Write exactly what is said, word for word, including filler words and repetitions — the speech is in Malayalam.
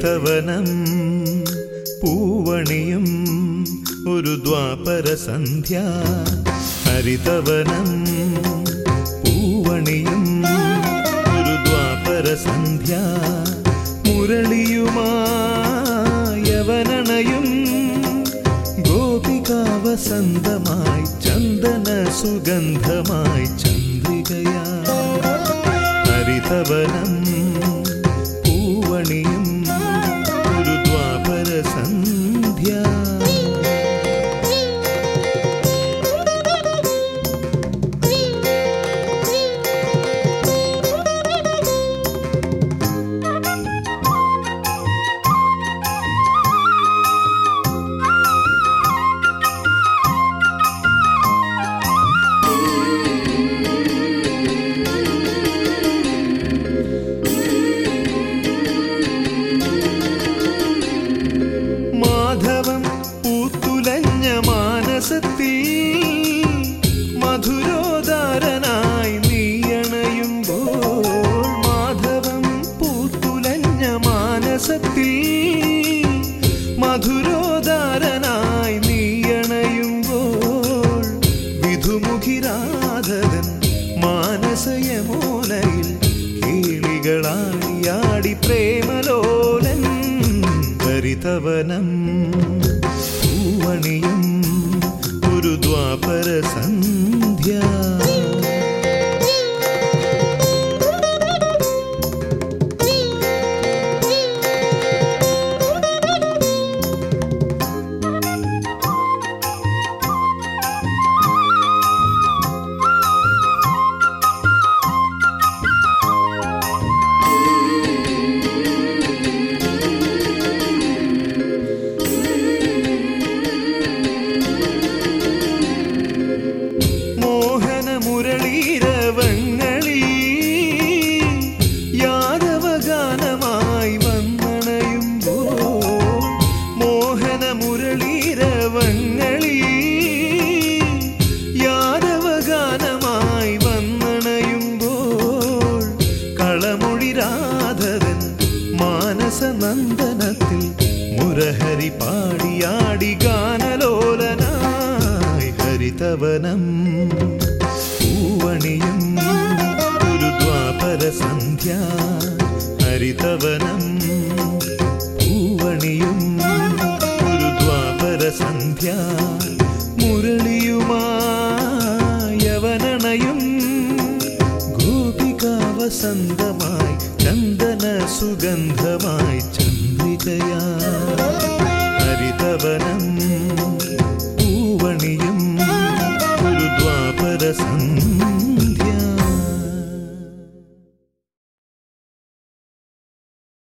ഹരിതവനം പൂവണിയും ഒരു ദ്വാപര സന്ധ്യ. ഹരിതവനം പൂവണിയും ഒരു ദ്വാപര സന്ധ്യ. മുരളിയുമായവനണയും ഗോപികാവസന്തമായി ചന്ദന സുഗന്ധമായി ചന്ദ്രികയാ. ഹരിതവനം പൂവണിയും ഒരു ദ്വാപര സന്ധ്യ. മധുരോദാരനായി നീയണയുമ്പോൾ മാധവം പൂത്തുലഞ്ഞ മാനസത്തിൽ. മധുരോദാരനായി നീയണയുമ്പോൾ വിധുമുഖിരാധകൻ മാനസയമോനയിൽ കേളികളാടിയാടി പ്രേമലോലൻ. ഹരിതവനം പൂവണിയും ഒരു ദ്വാപര സന്ധ്യ. മുരളീരവങ്ങളിൽ യാദവഗാനമായി വന്നണയുമ്പോൾ മോഹന മുരളീരവങ്ങളിൽ യാദവഗാനമായി വന്നണയുമ്പോൾ കളമൊഴി രാധകൻ മാനസനന്ദനത്തിൽ മുരഹരി പാടിയാടി ഗാനലോലനായി. ഹരിതവനം പൂവണിയും ഒരു ദ്വാപര സന്ധ്യ. ഹരിതവനം പൂവണിയും ഒരു ദ്വാപര സന്ധ്യ. മുരളിയുമായവനണയും ഗോപികാവസന്തമായി ചന്ദന സുഗന്ധമായി ചന്ദ്രികയാ. ഹരിതവനം